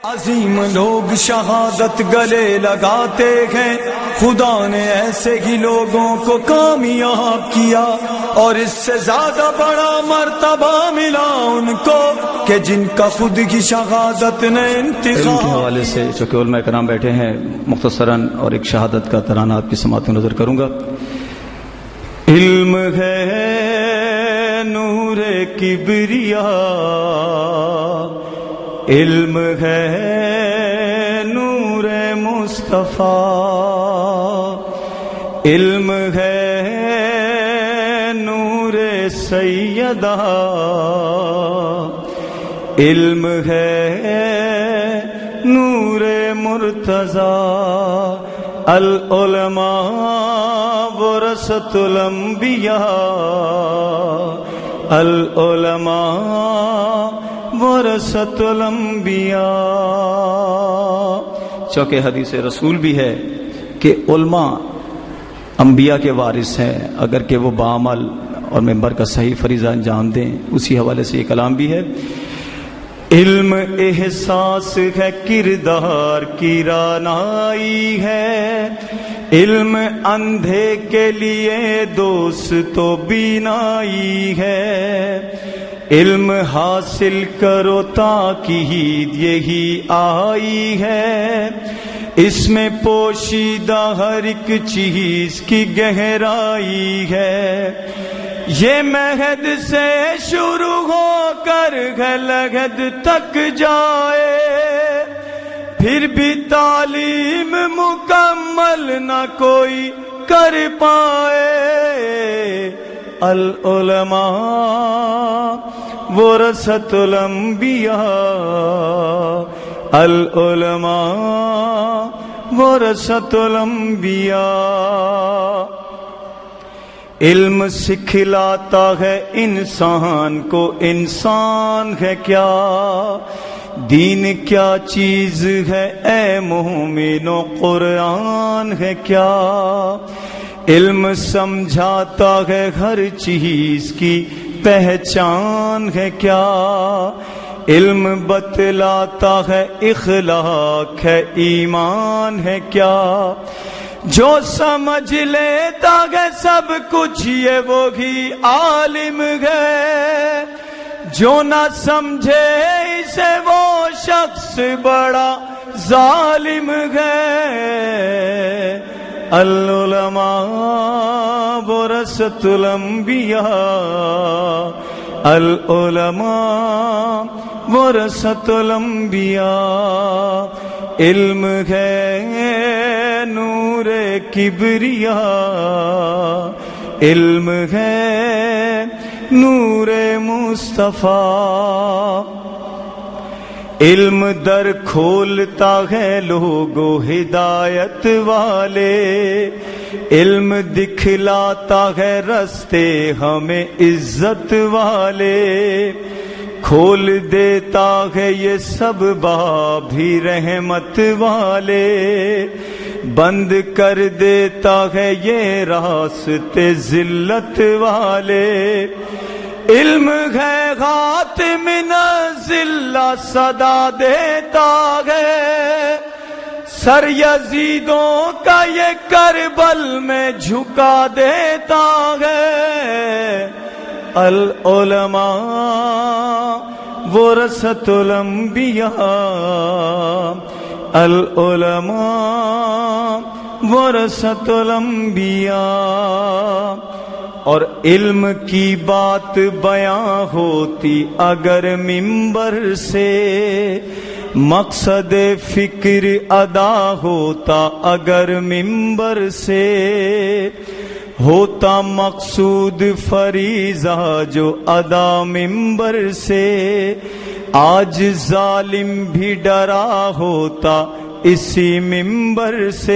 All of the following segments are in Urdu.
عظیم لوگ شہادت گلے لگاتے ہیں، خدا نے ایسے ہی لوگوں کو کامیاب کیا، اور اس سے زیادہ بڑا مرتبہ ملا ان کو کہ جن کا خود کی شہادت نے انتخاب۔ علم کے حوالے سے چونکہ علماء کرام بیٹھے ہیں، مختصراً اور ایک شہادت کا ترانہ آپ کی سماعت میں نظر کروں گا۔ علم ہے نور کبریا، علم ہے نور مصطفیٰ، علم ہے نور سیدہ، علم ہے نور مرتضی۔ العلماء ورثۃ الانبیاء، العلماء ورثۃ الانبیاء۔ چونکہ حدیث رسول بھی ہے کہ علماء انبیاء کے وارث ہیں، اگر کہ وہ بعمل اور منبر کا صحیح فریضہ انجام دیں۔ اسی حوالے سے یہ کلام بھی ہے۔ علم احساس ہے، کردار کی رانائی ہے، علم اندھے کے لیے دوست و بینائی ہے، علم حاصل کرو تاکید یہی آئی ہے، اس میں پوشیدہ ہر ایک چیز کی گہرائی ہے، یہ مہد سے شروع ہو کر لحد تک جائے، پھر بھی تعلیم مکمل نہ کوئی کر پائے۔ العلماء ورثۃ الانبیاء، العلماء ورثۃ الانبیاء۔ علم سکھلاتا ہے انسان کو انسان ہے کیا، دین کیا چیز ہے اے مومنو، قرآن ہے کیا، علم سمجھاتا ہے ہر چیز کی پہچان ہے کیا، علم بتلاتا ہے اخلاق ہے ایمان ہے کیا، جو سمجھ لیتا ہے سب کچھ یہ وہی عالم ہے، جو نہ سمجھے اسے وہ شخص بڑا ظالم ہے۔ العلماء ورثۃ الانبیاء، العلماء ورثۃ الانبیاء۔ علم ہے نور کبریا، علم ہے نور مصطفیٰ، علم در کھولتا ہے لوگو ہدایت والے، علم دکھلاتا ہے رستے ہمیں عزت والے، کھول دیتا ہے یہ سب باب بھی رحمت والے، بند کر دیتا ہے یہ راستے ذلت والے، علم ہے خاتم الذلہ صدا دیتا ہے، سر یزیدوں کا یہ کربل میں جھکا دیتا ہے۔ العلماء ورثۃ الانبیاء، العلماء ورثۃ الانبیاء۔ اور علم کی بات بیاں ہوتی اگر منبر سے، مقصد فکر ادا ہوتا اگر منبر سے، ہوتا مقصود فریضہ جو ادا منبر سے، آج ظالم بھی ڈرا ہوتا اسی منبر سے،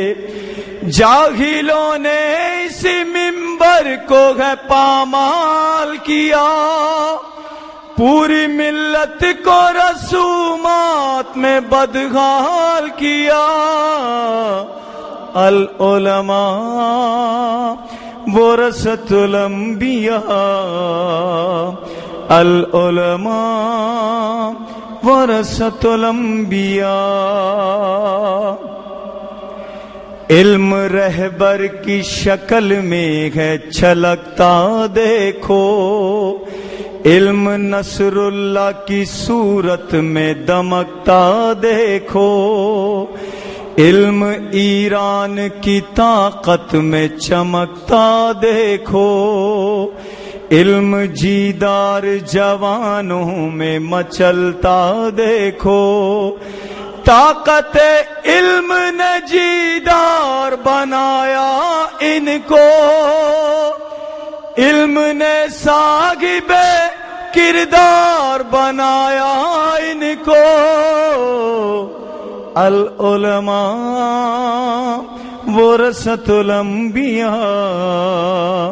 جاہلوں نے اسی منبر کو ہے پامال کیا، پوری ملت کو رسومات میں بدحال کیا۔ العلماء ورثۃ الانبیاء، العلماء ورثۃ الانبیاء۔ علم رہبر کی شکل میں ہے چھلکتا دیکھو، علم نصر اللہ کی صورت میں دمکتا دیکھو، علم ایران کی طاقت میں چمکتا دیکھو، علم جیدار جوانوں میں مچلتا دیکھو، طاقت علم نے جیدار بنایا ان کو، علم نے صاحب کردار بنایا ان کو۔ العلماء ورثۃ الانبیاء،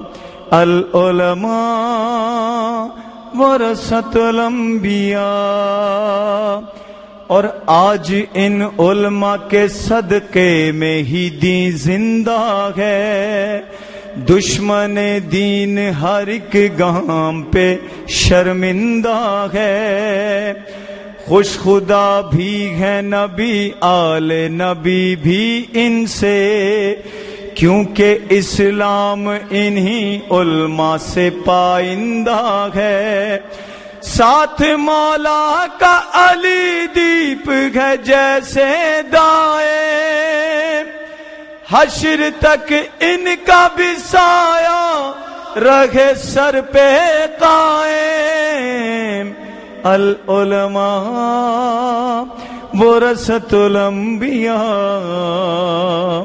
العلماء ورثۃ الانبیاء۔ اور آج ان علماء کے صدقے میں ہی دین زندہ ہے، دشمن دین ہر ایک گام پہ شرمندہ ہے، خوش خدا بھی ہے نبی آل نبی بھی ان سے، کیونکہ اسلام انہی علماء سے پائندہ ہے۔ ساتھ مولا کا علی دیپ ہے جیسے دائیں، حشر تک ان کا بھی سایہ رہے سر پہ قائم۔ العلماء ورثۃ الانبیاء،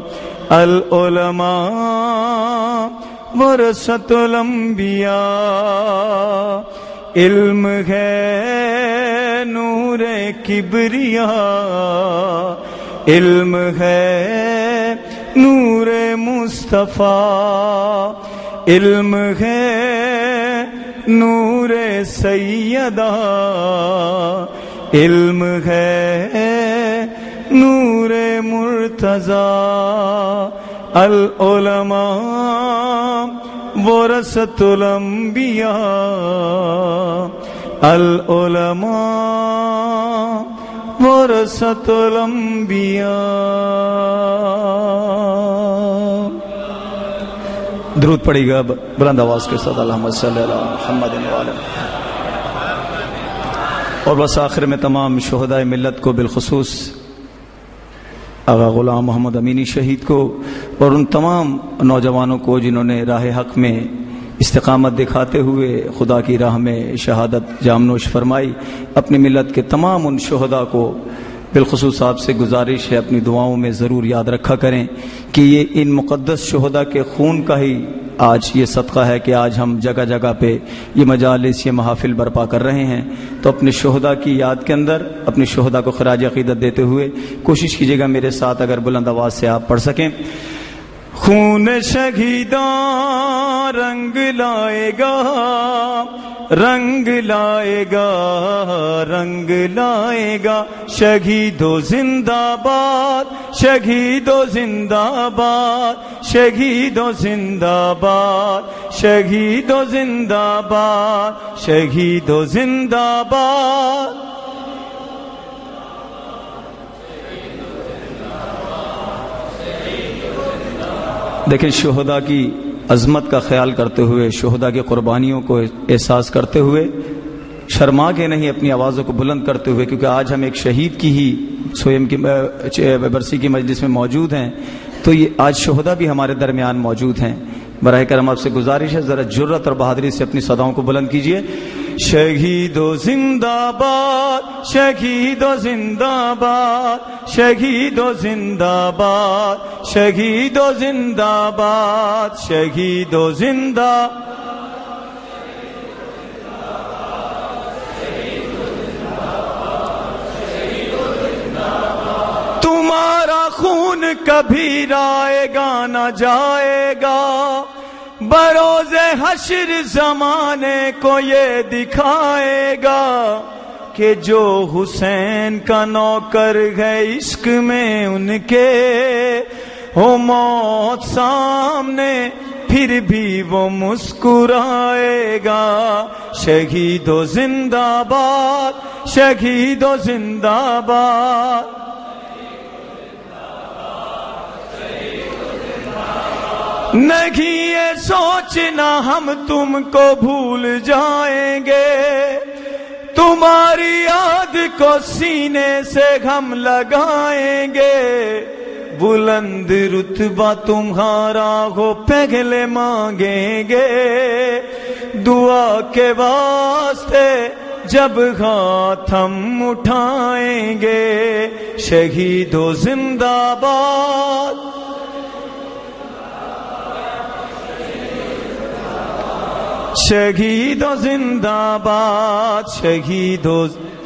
العلماء ورثۃ الانبیاء۔ علم ہے نور کبریاء، علم ہے نور مصطفیٰ، علم ہے نور سیدہ، علم ہے نور مرتضیٰ۔ العلماء ورثۃ الانبیاء، العلماء ورثۃ الانبیاء۔ درود پڑھے گا بلند آواز کے ساتھ، اللہم صلی علی محمد وعلی۔ اور بس آخر میں تمام شہدائے ملت کو، بالخصوص آغا غلام محمد امینی شہید کو، اور ان تمام نوجوانوں کو جنہوں نے راہ حق میں استقامت دکھاتے ہوئے خدا کی راہ میں شہادت جامنوش فرمائی، اپنی ملت کے تمام ان شہداء کو بالخصوص آپ سے گزارش ہے اپنی دعاؤں میں ضرور یاد رکھا کریں کہ یہ ان مقدس شہداء کے خون کا ہی آج یہ صدقہ ہے کہ آج ہم جگہ جگہ پہ یہ مجالس، یہ محافل برپا کر رہے ہیں۔ تو اپنے شہداء کی یاد کے اندر اپنے شہداء کو خراج عقیدت دیتے ہوئے کوشش کیجیے گا میرے ساتھ اگر بلند آواز سے آپ پڑھ سکیں۔ خون شہیداں رنگ لائے گا، رنگ لائے گا، رنگ لائے گا، شہیدو زندہ باد، شہیدو زندہ باد، شہیدو زندہ باد، شہیدو زندہ باد، شہیدو زندہ باد۔ دیکھیں شہداء کی عظمت کا خیال کرتے ہوئے، شہداء کی قربانیوں کو احساس کرتے ہوئے، شرما کے نہیں اپنی آوازوں کو بلند کرتے ہوئے، کیونکہ آج ہم ایک شہید کی ہی سویم کی برسی کی مجلس میں موجود ہیں، تو یہ آج شہداء بھی ہمارے درمیان موجود ہیں۔ براہ کرم آپ سے گزارش ہے ذرا جرت اور بہادری سے اپنی صداؤں کو بلند کیجیے۔ شہیدو زندہ باد، شہیدو زندہ باد، شہیدو زندہ باد، شہیدو زندہ باد، شہیدو زندہ۔ تمہارا خون کبھی رائے گا نہ جائے گا، بروز حشر زمانے کو یہ دکھائے گا کہ جو حسین کا نوکر ہے عشق میں ان کے، ہو موت سامنے پھر بھی وہ مسکرائے گا. شہیدو زندہ باد، شہیدو زندہ باد. نہیں یہ سوچنا ہم تم کو بھول جائیں گے، تمہاری یاد کو سینے سے ہم لگائیں گے. بلند رتبہ تمہارا ہو پہلے مانگیں گے، دعا کے واسطے جب ہاتھ ہم اٹھائیں گے. شہیدو زندہ باد، شہیدو زندہ باد. شہیدو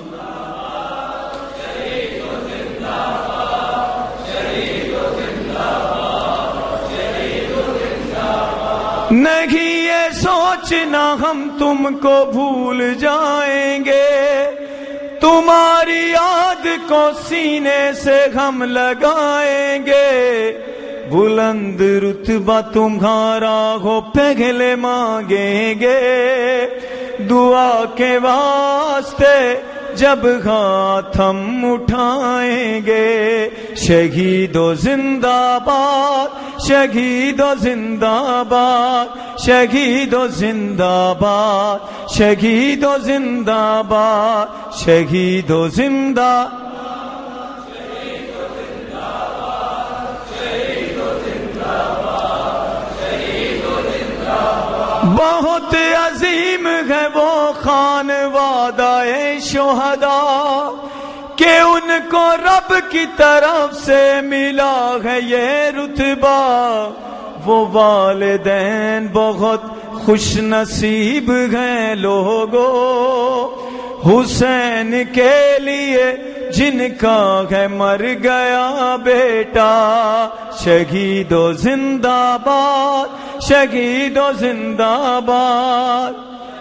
نہیں یہ سوچنا ہم تم کو بھول جائیں گے، تمہاری یاد کو سینے سے ہم لگائیں گے. بلند رتبہ تمہارا ہو پہلے مانگیں گے، دعا کے واسطے جب ہاتھ ہم اٹھائیں گے. شہیدو زندہ باد، شہیدو زندہ باد. شہیدو زندہ باد، شہیدو زندہ باد. شہیدو زندہ بہت عظیم ہے وہ خانوادہ شہداء کہ ان کو رب کی طرف سے ملا ہے یہ رتبہ. وہ والدین بہت خوش نصیب ہیں لوگو، حسین کے لیے جن کا ہے مر گیا بیٹا. شہیدو زندہ باد، شہیدو زندہ باد.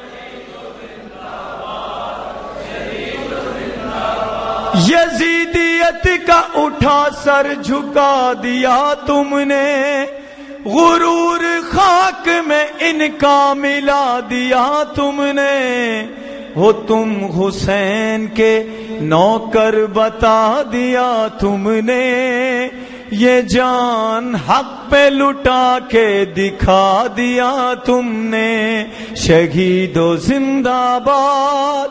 یزیدیت کا اٹھا سر جھکا دیا تم نے، غرور خاک میں ان کا ملا دیا تم نے. ہو تم حسین کے نوکر بتا دیا تم نے، یہ جان حق پہ لٹا کے دکھا دیا تم نے. شہیدو زندہ باد،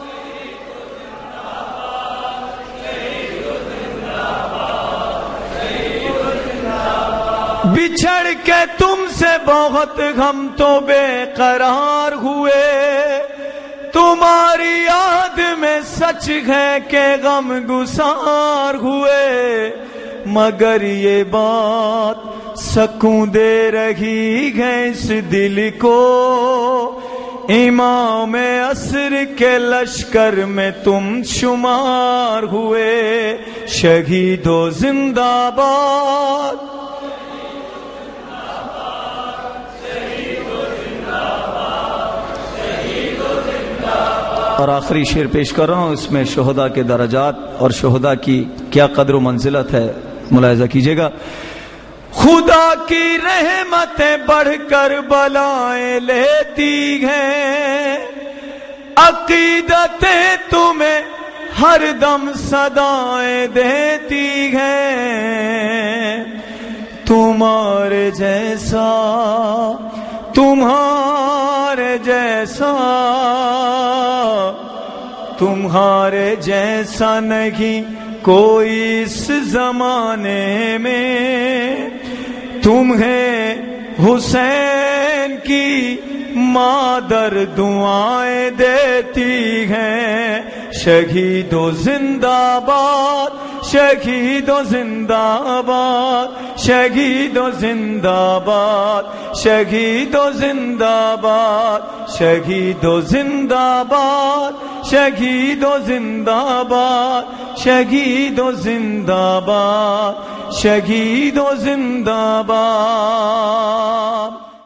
بچھڑ کے تم سے بہت ہم تو بے قرار ہوئے، تمہاری یاد میں سچ ہے کہ غم گسار ہوئے. مگر یہ بات سکون دے رہی ہے اس دل کو، امام عصر کے لشکر میں تم شمار ہوئے. شہیدو زندہ باد، اور آخری شعر پیش کر رہا ہوں، اس میں شہداء کے درجات اور شہداء کی کیا قدر و منزلت ہے، ملاحظہ کیجئے گا. خدا کی رحمتیں بڑھ کر بلائیں لیتی ہیں، عقیدتیں تمہیں ہر دم صدائیں دیتی ہیں. تمہارے جیسا تمہارے جیسا تمہارے جیسا نہیں کوئی اس زمانے میں. تمہیں حسین کی مادر دعائیں دیتی ہیں. شہیدو زندہ باد، شہیدو زندہ باد. شہیدو زندہ باد، شہیدو زندہ باد. شہیدو زندہ باد، شہیدو زندہ باد. شہیدو زندہ باد، شہیدو زندہ باد.